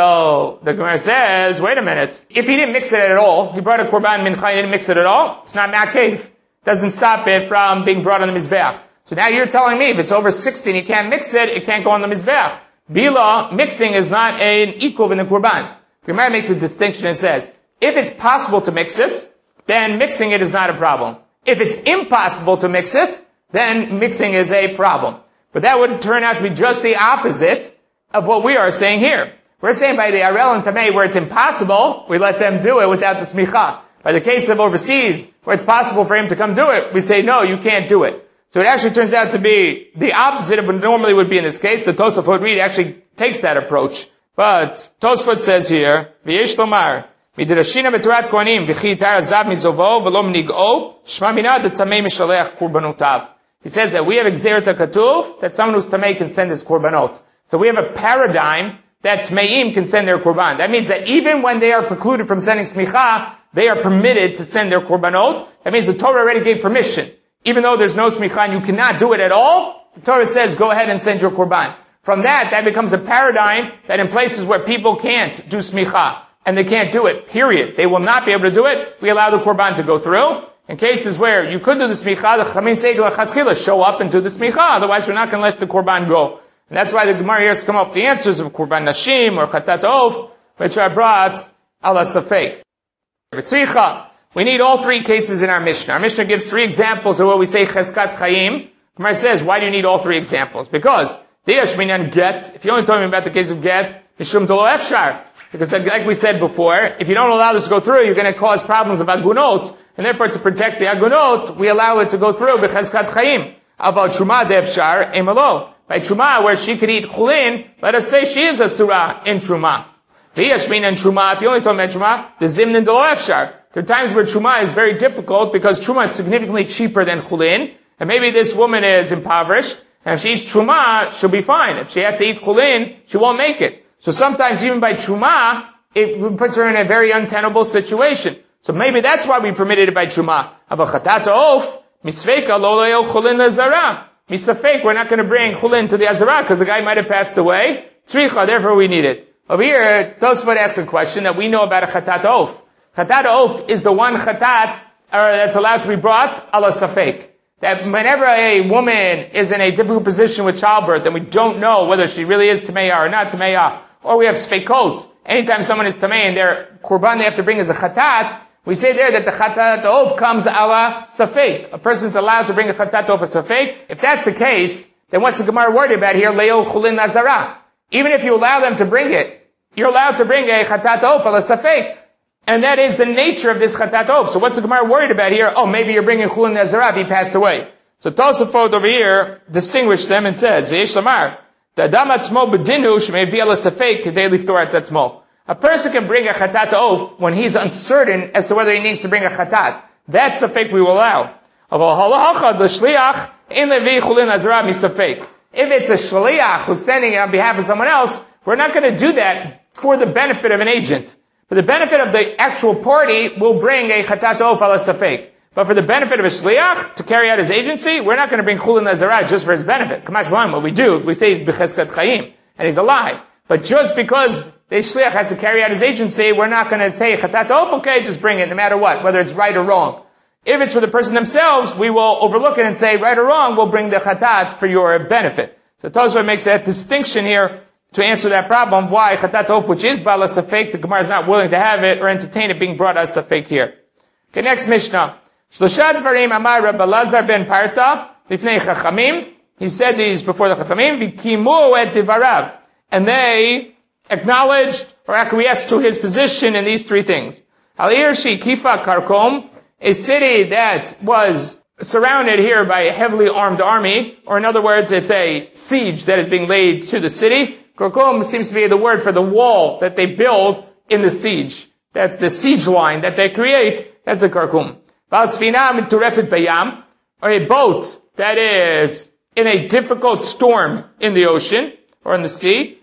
So, the Gemara says, wait a minute. If he didn't mix it at all, he brought a korban mincha, he didn't mix it at all, it's not ma'akev. Doesn't stop it from being brought on the mizbeach. So now you're telling me, if it's over 60 and you can't mix it can't go on the mizbeach. Bila, mixing is not an equal in the korban. The Gemara makes a distinction and says, if it's possible to mix it, then mixing it is not a problem. If it's impossible to mix it, then mixing is a problem. But that would turn out to be just the opposite of what we are saying here. We're saying by the Arel and Tamei, where it's impossible, we let them do it without the smicha. By the case of overseas, where it's possible for him to come do it, we say, no, you can't do it. So it actually turns out to be the opposite of what normally would be in this case. The Tosafot Reed actually takes that approach. But Tosafot says here, V'yesh lomar, Midrashina beturat kohanim, v'chi yitar azav mizovo, v'lo mnig'o, shma mina de tamei mishalech kurbanotav. He says that we have Gzeirat HaKatuv, that someone who's tamei can send his korbanot. So we have a paradigm that Tmeim can send their korban. That means that even when they are precluded from sending smicha, they are permitted to send their korbanot. That means the Torah already gave permission. Even though there's no smicha and you cannot do it at all, the Torah says go ahead and send your korban. From that becomes a paradigm that in places where people can't do smicha, and they can't do it, period, they will not be able to do it, we allow the korban to go through. In cases where you could do the smicha, the Chachamim say lechatchila, show up and do the smicha, otherwise we're not going to let the korban go. And that's why the Gemara here has come up with the answers of Korban Nashim or Chatat Of, which I brought ala Safek. We need all three cases in our Mishnah. Our Mishnah gives three examples of what we say Cheskat Chaim. Gemara says, why do you need all three examples? Because, Deyashminan Get, if you only told me about the case of Get, Mishum Tolo Efshar. Because like we said before, if you don't allow this to go through, you're going to cause problems of Agunot. And therefore, to protect the Agunot, we allow it to go through B'Cheskat Chaim. About Truma De'efshar, Emalo. By Truma, where she could eat chulin, let us say she is a surah in Truma. V'yashmin and Truma, if you only talk about Truma, the zimnin de lo efshar. There are times where Truma is very difficult because Truma is significantly cheaper than chulin, and maybe this woman is impoverished, and if she eats Truma, she'll be fine. If she has to eat chulin, she won't make it. So sometimes even by Truma, it puts her in a very untenable situation. So maybe that's why we permitted it by Truma. Avachatat of, misveika lo le'el chulin le'zara. Misafek, we're not going to bring chulin to the Azara because the guy might have passed away. Tzricha, therefore we need it. Over here, Tosfot asks a question that we know about a chatat of. Chatat of is the one chatat that's allowed to be brought ala safek. That whenever a woman is in a difficult position with childbirth and we don't know whether she really is tameya or not tameya, or we have sfekot, anytime someone is tameya and their korban they have to bring is a chatat, we say there that the chatat of comes ala safek. A person's allowed to bring a chatat of a safek. If that's the case, then what's the Gemara worried about here? Le'ol chulin nazara. Even if you allow them to bring it, you're allowed to bring a chatat of ala safek. And that is the nature of this chatat of. So what's the Gemara worried about here? Oh, maybe you're bringing chulin nazara if he passed away. So Tosafot over here distinguishes them and says, V'yesh lamar, Da'adam atzmo b'dinu sh'mevi ala safek k'dei liftor et atzmo. A person can bring a chatat of when he's uncertain as to whether he needs to bring a chatat. That's safek we will allow. If it's a shliach who's sending it on behalf of someone else, we're not going to do that for the benefit of an agent. For the benefit of the actual party, we'll bring a chatat of ala safek. But for the benefit of a shliach, to carry out his agency, we're not going to bring chulin nazarah just for his benefit. Kamash B'Lam, what we do, we say he's b'cheskat chayim, and he's alive. But just because the shliach has to carry out his agency, we're not going to say chatat of, okay, just bring it, no matter what, whether it's right or wrong. If it's for the person themselves, we will overlook it and say, right or wrong, we'll bring the chatat for your benefit. So Tosfot makes that distinction here to answer that problem, why chatat of, which is bala safek, the Gemara is not willing to have it or entertain it being brought as safek here. Okay, next Mishnah. Shlosha dvarim amar Rabbi Elazar ben Parta lifnei chachamim. He said these before the chachamim. V'kimu et divarav, and they acknowledged or acquiesced to his position in these three things. Al Ir she kifa karkom, a city that was surrounded here by a heavily armed army, or in other words, it's a siege that is being laid to the city. Karkum seems to be the word for the wall that they build in the siege. That's the siege line that they create. That's the karkum. Or a boat that is in a difficult storm in the ocean or in the sea.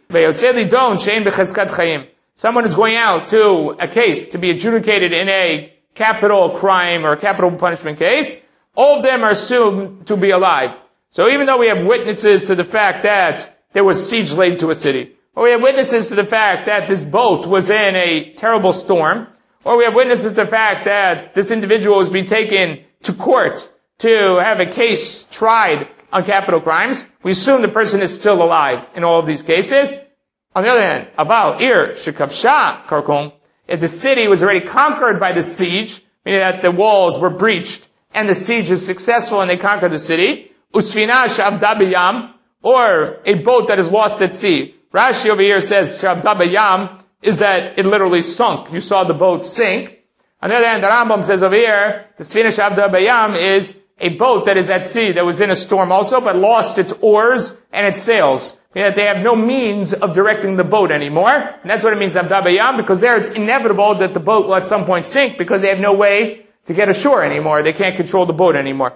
Someone is going out to a case to be adjudicated in a capital crime or a capital punishment case. All of them are assumed to be alive. So even though we have witnesses to the fact that there was siege laid to a city, or we have witnesses to the fact that this boat was in a terrible storm, or we have witnesses to the fact that this individual was being taken to court to have a case tried on capital crimes, we assume the person is still alive in all of these cases. On the other hand, Aval Ir Shekavsha Karkum, if the city was already conquered by the siege, meaning that the walls were breached and the siege is successful and they conquer the city, Usfina Shavda B'Yam, or a boat that is lost at sea. Rashi over here says Shavda B'Yam is that it literally sunk. You saw the boat sink. On the other hand, the Rambam says over here, the Sfina Shavda B'Yam is a boat that is at sea, that was in a storm also, but lost its oars and its sails. Meaning that they have no means of directing the boat anymore. And that's what it means, Shavda B'Yam, because there it's inevitable that the boat will at some point sink because they have no way to get ashore anymore. They can't control the boat anymore.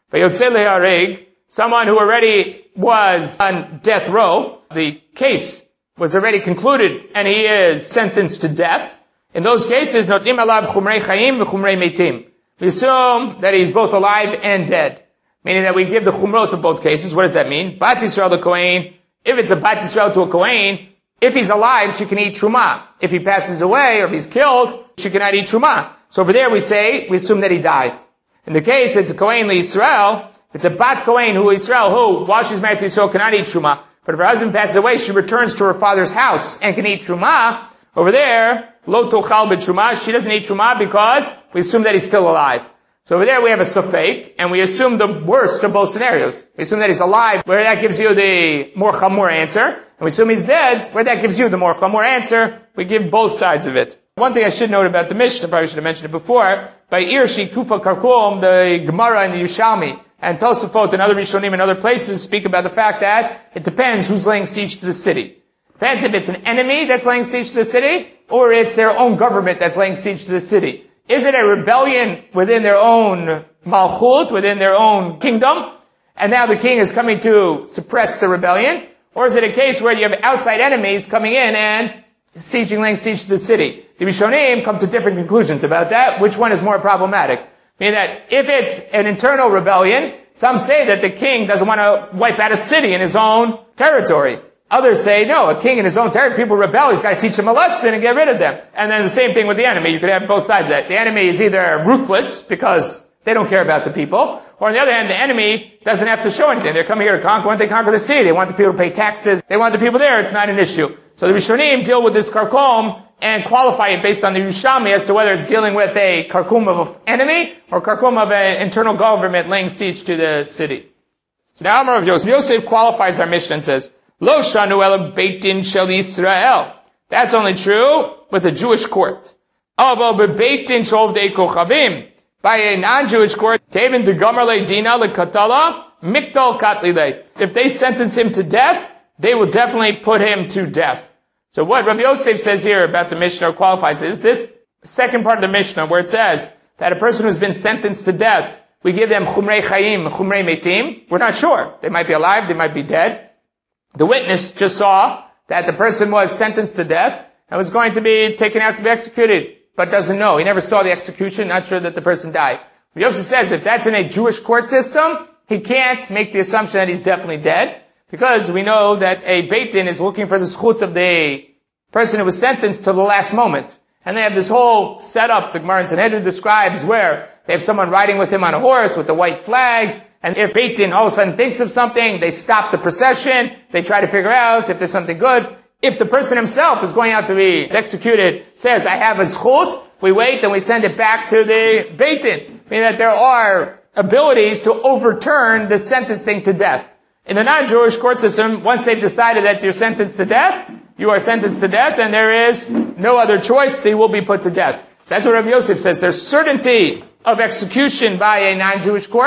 Someone who already was on death row, the case was already concluded and he is sentenced to death. In those cases, notim alav chumrei chayim v'chumrei metim. We assume that he's both alive and dead. Meaning that we give the chumrot of both cases. What does that mean? Bat Yisrael to Kohen. If it's a Bat Yisrael to a Kohen, if he's alive, she can eat truma. If he passes away or if he's killed, she cannot eat truma. So over there we assume that he died. In the case, it's a Kohen li Yisrael. It's a Bat Kohen who Yisrael, who, while she's married to Yisrael, cannot eat truma. But if her husband passes away, she returns to her father's house and can eat truma. Over there, lo tochal b'truma, she doesn't eat truma because we assume that he's still alive. So over there we have a safek, and we assume the worst of both scenarios. We assume that he's alive, where that gives you the more chamur answer. And we assume he's dead, where that gives you the more chamur answer. We give both sides of it. One thing I should note about the Mishnah, probably should have mentioned it before, by Irshi Kufa Karkum, the Gemara and the Yushalmi, and Tosafot and other Rishonim and other places speak about the fact that it depends who's laying siege to the city. Depends if it's an enemy that's laying siege to the city, or it's their own government that's laying siege to the city. Is it a rebellion within their own malchut, within their own kingdom, and now the king is coming to suppress the rebellion? Or is it a case where you have outside enemies coming in and laying siege to the city? The Rishonim come to different conclusions about that. Which one is more problematic? Meaning that if it's an internal rebellion, some say that the king doesn't want to wipe out a city in his own territory. Others say, no, a king in his own territory, people rebel, he's got to teach them a lesson and get rid of them. And then the same thing with the enemy. You could have both sides of that. The enemy is either ruthless because they don't care about the people, or on the other hand, the enemy doesn't have to show anything. They're coming here to conquer. Once they conquer the city, they want the people to pay taxes. They want the people there. It's not an issue. So the Rishonim deal with this karkum and qualify it based on the Yerushalmi as to whether it's dealing with a karkum of an enemy or karkum of an internal government laying siege to the city. So now Amar of Yosef. Yosef qualifies our Mishnah and says, Lo shanu ela beit din shel Yisrael. That's only true with a Jewish court. Avo bebeit din shovdei kochavim. By a non-Jewish court, tevin degamar le dina lekatala miktal katlile. If they sentence him to death, they will definitely put him to death. So what Rabbi Yosef says here about the Mishnah qualifies is this second part of the Mishnah where it says that a person who's been sentenced to death, we give them chumrei chayim, chumrei metim. We're not sure. They might be alive, they might be dead. The witness just saw that the person was sentenced to death and was going to be taken out to be executed, but doesn't know. He never saw the execution, not sure that the person died. Yosef says if that's in a Jewish court system, he can't make the assumption that he's definitely dead, because we know that a Beit Din is looking for the zchut of the person who was sentenced to the last moment. And they have this whole setup, the Gemara in Sanhedrin describes, where they have someone riding with him on a horse with the white flag. And if Beit Din all of a sudden thinks of something, they stop the procession, they try to figure out if there's something good. If the person himself is going out to be executed says, I have a zchut, we wait and we send it back to the Beit Din. Meaning that there are abilities to overturn the sentencing to death. In the non-Jewish court system, once they've decided that you're sentenced to death, you are sentenced to death and there is no other choice, they will be put to death. So that's what Rabbi Yosef says. There's certainty of execution by a non-Jewish court,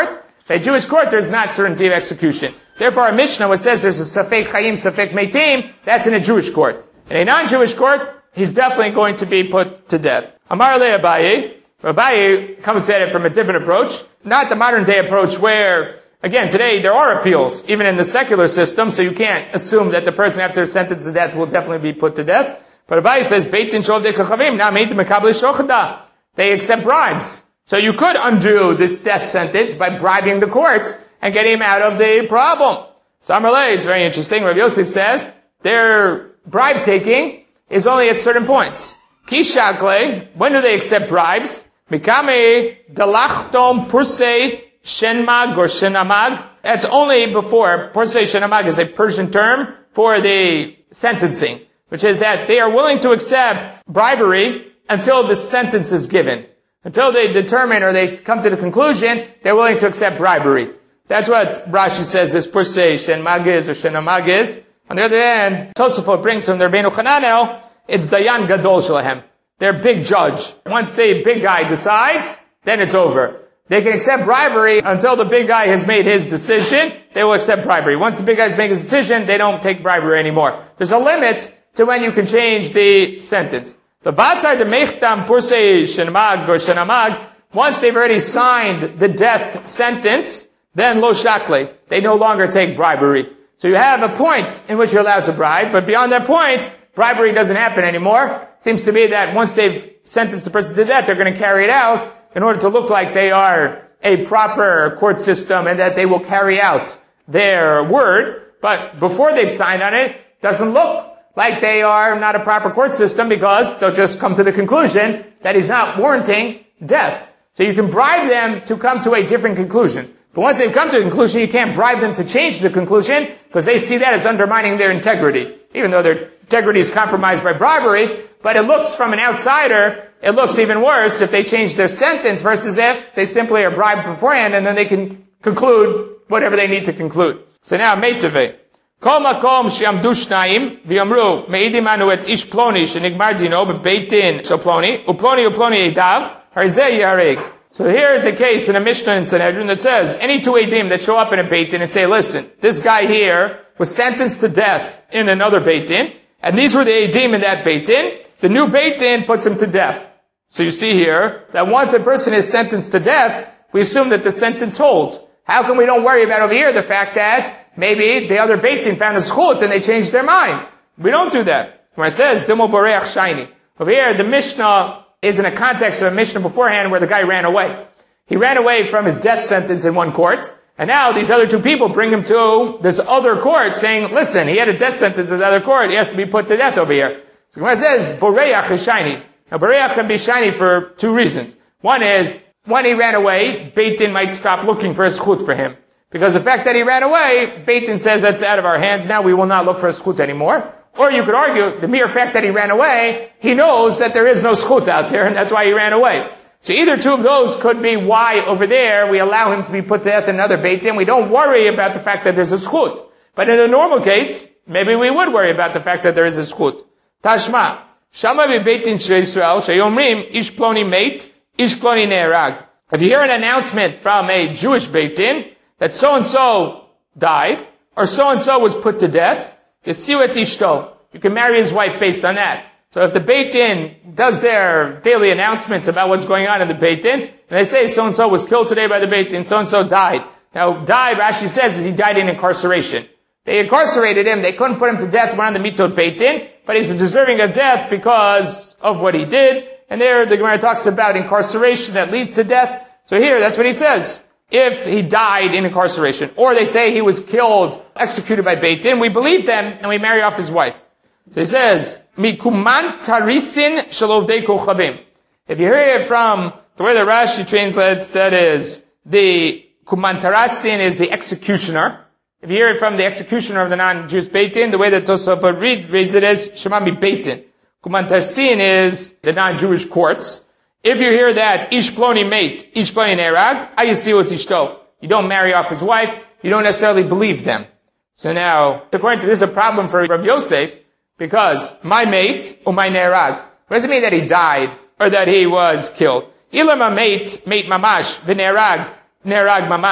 By Jewish court, there's not certainty of execution. Therefore, our Mishnah, what says there's a Safek Chayim, Safek Meitim, that's in a Jewish court. In a non-Jewish court, he's definitely going to be put to death. Amar le Abaye. Abaye comes at it from a different approach. Not the modern day approach where, again, today there are appeals, even in the secular system, so you can't assume that the person after sentenced to death will definitely be put to death. But Abaye says, Beit Din Shovdei Chachamim, na meit mekabel shochada. They accept bribes. So you could undo this death sentence by bribing the court and getting him out of the problem. Samarlei, it's very interesting. Rav Yosef says, their bribe taking is only at certain points. Kishakle, when do they accept bribes? Mikame dalachtom pursei shenmag or shenamag. That's only before, pursei shenamag is a Persian term for the sentencing, which is that they are willing to accept bribery until the sentence is given. Until they determine or they come to the conclusion, they're willing to accept bribery. That's what Rashi says this pursei shenmag is or shenamag is. On the other hand, Tosafot brings from their Rabbeinu Chananel, it's Dayan Gadol Shalahem. They're big judge. Once the big guy decides, then it's over. They can accept bribery until the big guy has made his decision. They will accept bribery. Once the big guy's made his decision, they don't take bribery anymore. There's a limit to when you can change the sentence. The Vatar de Mechtam Pursei Shenmag or Shenamag, once they've already signed the death sentence, then Lo Shakle. They no longer take bribery. So you have a point in which you're allowed to bribe, but beyond that point, bribery doesn't happen anymore. It seems to be that once they've sentenced the person to death, they're going to carry it out in order to look like they are a proper court system and that they will carry out their word. But before they've signed on it, it doesn't look like they are not a proper court system because they'll just come to the conclusion that he's not warranting death. So you can bribe them to come to a different conclusion. But once they've come to a conclusion, you can't bribe them to change the conclusion because they see that as undermining their integrity. Even though their integrity is compromised by bribery, but it looks from an outsider, it looks even worse if they change their sentence versus if they simply are bribed beforehand and then they can conclude whatever they need to conclude. So now, Meitave. Kol makom she'amdu shnayim v'yamru me'idim anu et ish ploni shenigmar dino b'beit din shel ploni uploni edav harizeh yareg. So here is a case in a Mishnah in Sanhedrin that says, any two Eidim that show up in a Beit Din and say, listen, this guy here was sentenced to death in another Beit Din, and these were the Eidim in that Beit Din, the new Beit Din puts him to death. So you see here, that once a person is sentenced to death, we assume that the sentence holds. How come we don't worry about over here the fact that maybe the other Beit Din found a schut and they changed their mind? We don't do that. When it says, Dimol Boreach Shaini. Over here, the Mishnah is in a context of a Mishnah beforehand where the guy ran away. He ran away from his death sentence in one court, and now these other two people bring him to this other court saying, listen, he had a death sentence in the other court, he has to be put to death over here. So when it says, Boreach is shiny. Now Boreach can be shiny for two reasons. One is, when he ran away, Beit Din might stop looking for a schut for him. Because the fact that he ran away, Beit Din says that's out of our hands, now we will not look for a schut anymore. Or you could argue, the mere fact that he ran away, he knows that there is no schut out there, and that's why he ran away. So either two of those could be why over there we allow him to be put to death in another Beit Din. We don't worry about the fact that there's a schut. But in a normal case, maybe we would worry about the fact that there is a schut. Tashma. Shama Beit Din Shel Yisrael, sheyomrim, ish ploni meit, ish ploni ne'erag. If you hear an announcement from a Jewish Beit Din that so-and-so died, or so-and-so was put to death, Yesiu et ishto. You can marry his wife based on that. So if the Beit Din does their daily announcements about what's going on in the Beit Din, and they say so-and-so was killed today by the Beit Din, so-and-so died. Now, died, Rashi says, is he died in incarceration. They incarcerated him, they couldn't put him to death when on the Mitot Beit Din, but he's deserving of death because of what he did. And there, the Gemara talks about incarceration that leads to death. So here, that's what he says. If he died in incarceration, or they say he was killed, executed by Beit Din, we believe them, and we marry off his wife. So he says, Mikuman tarisin shalovdei kochabim. If you hear it from the way the Rashi translates, that is, the kuman tarasin is the executioner. If you hear it from the executioner of the non-Jewish Beit Din, the way that Tosafot reads it as Shemami Beit Din. Kuman tarasin is the non-Jewish courts. If you hear that, ish ploni meit, ish ploni ne'erag, ayisiu et ishto. You don't marry off his wife, you don't necessarily believe them. So now, according to this, is a problem for Rav Yosef, because my mate, or my ne'erag, what does it mean that he died, or that he was killed? Ilam mate mamash, v'ne'erag, ne'erag mamash.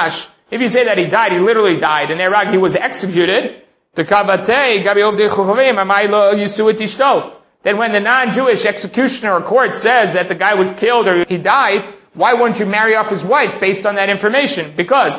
If you say that he died, he literally died, and Nerag, he was executed, then when the non-Jewish executioner or court says that the guy was killed or he died, why wouldn't you marry off his wife based on that information? Because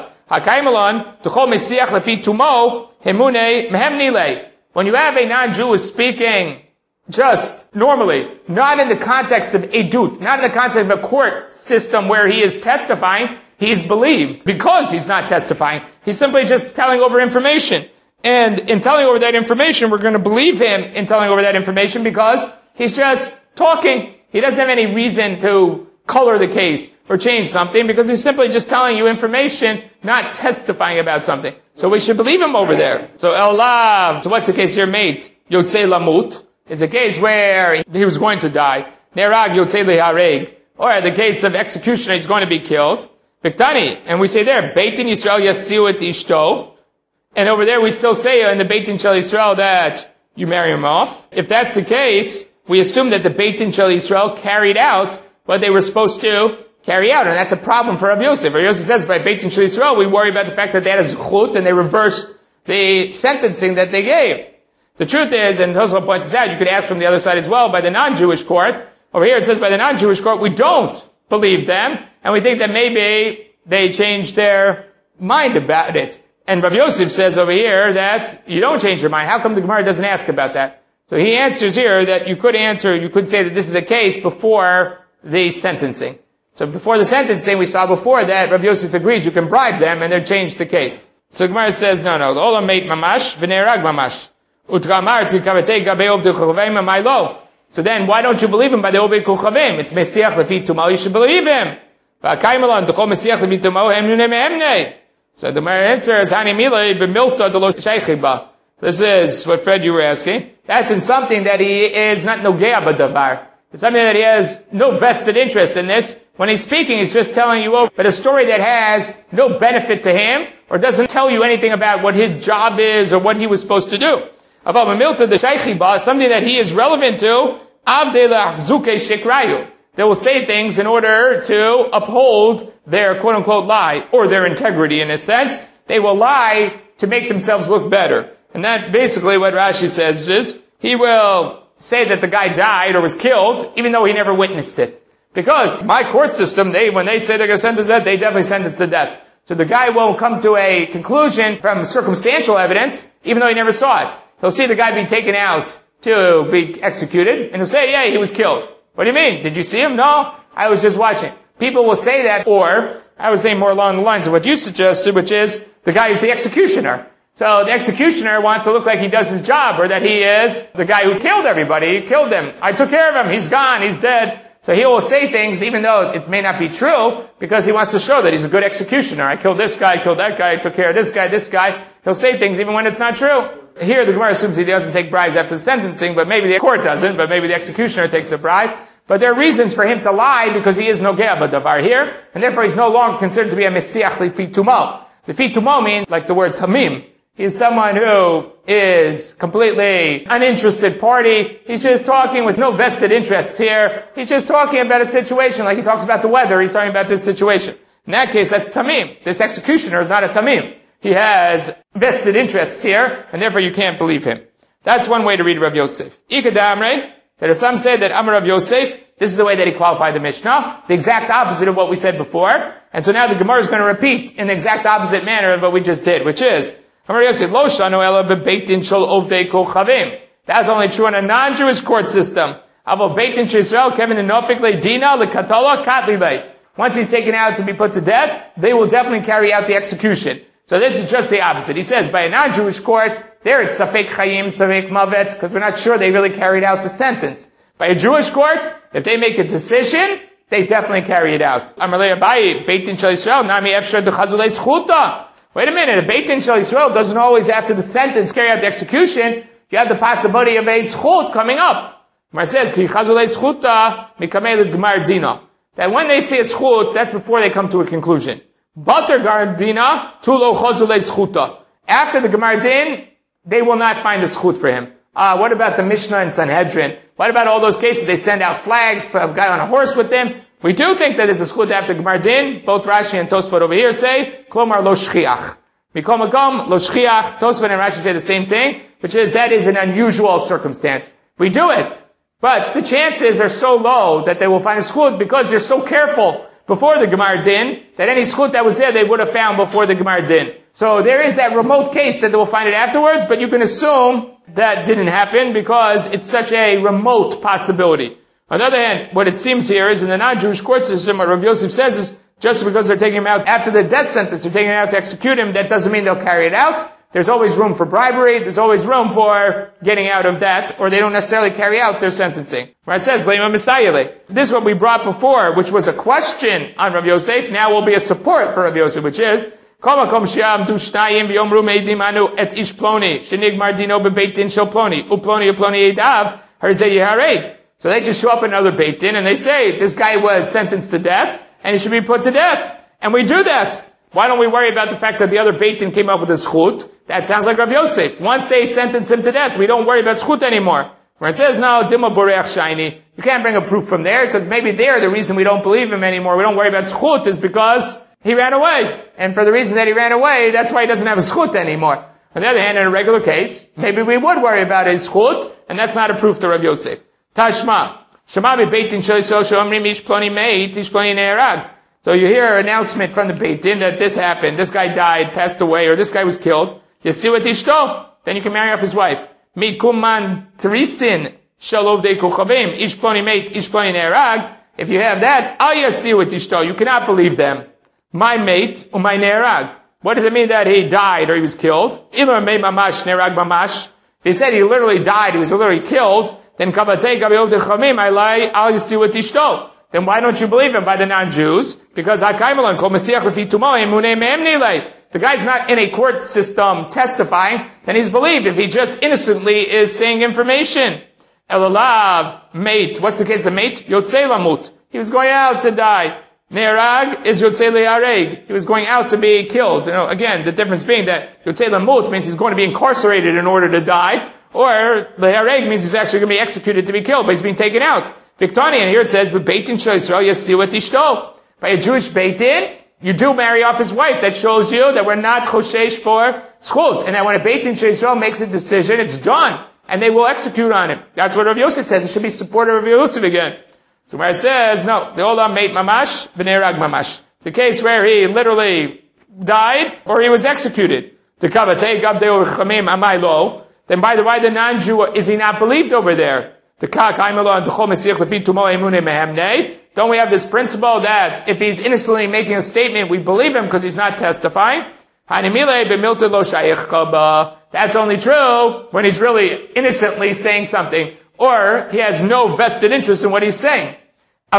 when you have a non-Jewish speaking just normally, not in the context of edut, not in the context of a court system where he is testifying, he's believed because he's not testifying. He's simply just telling over information. And in telling over that information, we're going to believe him in telling over that information because he's just talking. He doesn't have any reason to color the case or change something because he's simply just telling you information, not testifying about something. So we should believe him over there. So Elav, so what's the case here, mate? Yotzei Lamut is a case where he was going to die. Nerag Yotzei Lehareg. Or the case of executioner, he's going to be killed. Biktani, and we say there, Beit Din Yisrael Yasiu et Ishto. And over there we still say in the Beit Din Shel Yisrael that you marry him off. If that's the case, we assume that the Beit Din Shel Yisrael carried out what they were supposed to carry out. And that's a problem for Rav Yosef. Rav Yosef says by Beit Din Shel Yisrael, we worry about the fact that they had a zchut and they reversed the sentencing that they gave. The truth is, and Tosfot points this out, you could ask from the other side as well, by the non-Jewish court. Over here it says by the non-Jewish court, we don't believe them, and we think that maybe they changed their mind about it. And Rav Yosef says over here that you don't change your mind. How come the Gemara doesn't ask about that? So he answers here that you could say that this is a case before the sentencing. So before the sentencing, we saw before that Rav Yosef agrees you can bribe them and they'll change the case. So Gemara says, no, Olam meit mamash, v'neirag mamash. Utramarti kavatei gabei ovdei kochavim amaylo. So then, why don't you believe him by the ovdei kochavim? It's Mesiach lefi tumo, you should believe him. V'akaimelon, t'chol Mesiach lefi tumo, emnune me'emnei. So the answer is, Hani milei b'milta delo sheichiba. This is what Fred, you were asking. That's in something that he is not nogea b'davar. It's something that he has no vested interest in this. When he's speaking, he's just telling you over. But a story that has no benefit to him, or doesn't tell you anything about what his job is, or what he was supposed to do. About Mamilta the Sheichiba, something that he is relevant to, Avdela Zuke Shikrayu. They will say things in order to uphold their quote-unquote lie, or their integrity in a sense. They will lie to make themselves look better. And that basically what Rashi says is, he will say that the guy died or was killed, even though he never witnessed it. Because my court system, when they say they're going to sentence death, they definitely sentence to death. So the guy will come to a conclusion from circumstantial evidence, even though he never saw it. He'll see the guy be taken out to be executed, and he'll say, yeah, he was killed. What do you mean? Did you see him? No, I was just watching. People will say that, or I was thinking more along the lines of what you suggested, which is the guy is the executioner. So the executioner wants to look like he does his job, or that he is the guy who killed everybody. He killed them. I took care of him. He's gone. He's dead. So he will say things even though it may not be true, because he wants to show that he's a good executioner. I killed this guy, I killed that guy, I took care of this guy. He'll say things even when it's not true. Here the Gemara assumes he doesn't take bribes after the sentencing, but maybe the court doesn't, but maybe the executioner takes a bribe. But there are reasons for him to lie because he is nogea b'davar here, and therefore he's no longer considered to be a mesiach lefi tumo. Lefi tumo means like the word tamim. He's someone who is completely uninterested party. He's just talking with no vested interests here. He's just talking about a situation like he talks about the weather. He's talking about this situation. In that case, that's tamim. This executioner is not a tamim. He has vested interests here, and therefore you can't believe him. That's one way to read Rav Yosef. Ikadamre, that if some say that Amar Rav Yosef, this is the way that he qualified the Mishnah, the exact opposite of what we said before. And so now the Gemara is going to repeat in the exact opposite manner of what we just did, which is, that's only true in a non-Jewish court system. Once he's taken out to be put to death, they will definitely carry out the execution. So this is just the opposite. He says, by a non-Jewish court, there it's safek chayim, safek mavet, because we're not sure they really carried out the sentence. By a Jewish court, if they make a decision, they definitely carry it out. Wait a minute, a Beit Din Shel Yisrael doesn't always, after the sentence, carry out the execution. You have the possibility of a zchut coming up. Gemara says, that when they say a zchut, that's before they come to a conclusion. After the Gemara Din, they will not find a zchut for him. What about the Mishnah and Sanhedrin? What about all those cases? They send out flags, put a guy on a horse with them. We do think that there's a schut after Gemar Din. Both Rashi and Tosfot over here say, Klomar lo shchiach. Mikom makom lo shchiach. Tosfot and Rashi say the same thing, which is that is an unusual circumstance. We do it, but the chances are so low that they will find a schut because they're so careful before the Gemar Din that any schut that was there they would have found before the Gemar Din. So there is that remote case that they will find it afterwards, but you can assume that didn't happen because it's such a remote possibility. On the other hand, what it seems here is in the non-Jewish court system, what Rav Yosef says is just because they're taking him out after the death sentence, they're taking him out to execute him, that doesn't mean they'll carry it out. There's always room for bribery, there's always room for getting out of that, or they don't necessarily carry out their sentencing. Where it says, Leima Messiah. This is what we brought before, which was a question on Rav Yosef, now will be a support for Rav Yosef, which is, Kol makom she'amdu shnayim v'yomru meidim anu et ish ploni, shenigmar dino bebeit din shel ploni, uploni uploni eidav, harzeh yehareg. So they just show up in another Beit Din and they say, this guy was sentenced to death and he should be put to death. And we do that. Why don't we worry about the fact that the other Beit Din came up with a schut? That sounds like Rav Yosef. Once they sentence him to death, we don't worry about schut anymore. Where it says, no, dima boreach shayni. You can't bring a proof from there because maybe there the reason we don't believe him anymore, we don't worry about schut is because he ran away. And for the reason that he ran away, that's why he doesn't have a schut anymore. On the other hand, in a regular case, maybe we would worry about his schut and that's not a proof to Rav Yosef. Tashma. Shema Beit Din Shel Yisrael she'omrim ish ploni meit, ish ploni ne'erag. So you hear an announcement from the Beit Din that this happened, this guy died, passed away, or this guy was killed. Yasiu et ishto. Then you can marry off his wife. Mikuman trisin shel ovdei kochavim, ish ploni meit, ish ploni ne'erag. If you have that, al yasiu et ishto. You cannot believe them. My mate, umay ne'erag. What does it mean that he died or he was killed? Ilar mei mamash ne'erag mamash. If he said he literally died, he was literally killed, then why don't you believe him by the non-Jews? Because the guy's not in a court system testifying, then he's believed if he just innocently is saying information. Elalav, mate. What's the case of mate? Yotzei lamut. He was going out to die. Ne'erag is yotzei le'areg. He was going out to be killed. Again, the difference being that yotzei lamut means he's going to be incarcerated in order to die. Or le'areg means he's actually going to be executed to be killed, but he's being taken out. Victonian, here it says, Beit Din Shel Yisrael yasiu et ishto. By a Jewish Beit Din, you do marry off his wife. That shows you that we're not choshesh for schut. And that when a Beit Din Shel Yisrael makes a decision, it's done. And they will execute on him. That's what Rav Yosef says. It should be supportive of Rav Yosef again. So where it says, no, the olam meit mamash, v'ne'erag mamash. It's a case where he literally died, or he was executed. To kavatei gabdei uchamim amai lo. Then by the way, the non-Jew, is he not believed over there? Don't we have this principle that if he's innocently making a statement, we believe him because he's not testifying? That's only true when he's really innocently saying something, or he has no vested interest in what he's saying. In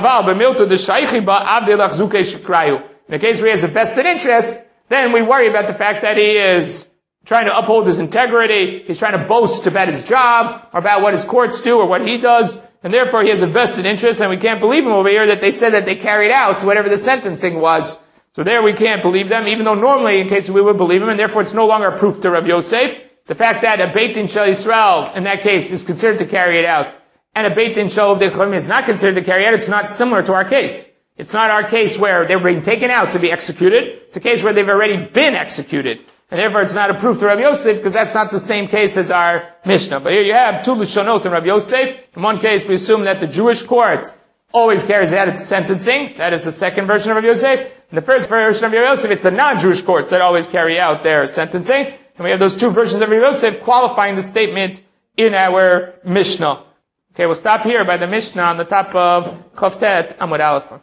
the case where he has a vested interest, then we worry about the fact that he is trying to uphold his integrity, he's trying to boast about his job, or about what his courts do, or what he does, and therefore he has a vested interest, and we can't believe him over here that they said that they carried out whatever the sentencing was. So there we can't believe them, even though normally in case we would believe him, and therefore it's no longer a proof to Rav Yosef. The fact that a Beit Din Shel Yisrael, in that case, is considered to carry it out, and a Beit Din Shel Ovdei Chachamim is not considered to carry it out, it's not similar to our case. It's not our case where they're being taken out to be executed, it's a case where they've already been executed. And therefore it's not a proof to Rav Yosef because that's not the same case as our Mishnah. But here you have two Lishonot in Rav Yosef. In one case we assume that the Jewish court always carries out its sentencing. That is the second version of Rav Yosef. In the first version of Rav Yosef, it's the non-Jewish courts that always carry out their sentencing. And we have those two versions of Rav Yosef qualifying the statement in our Mishnah. Okay, we'll stop here by the Mishnah on the top of Chavtet Amud Aleph.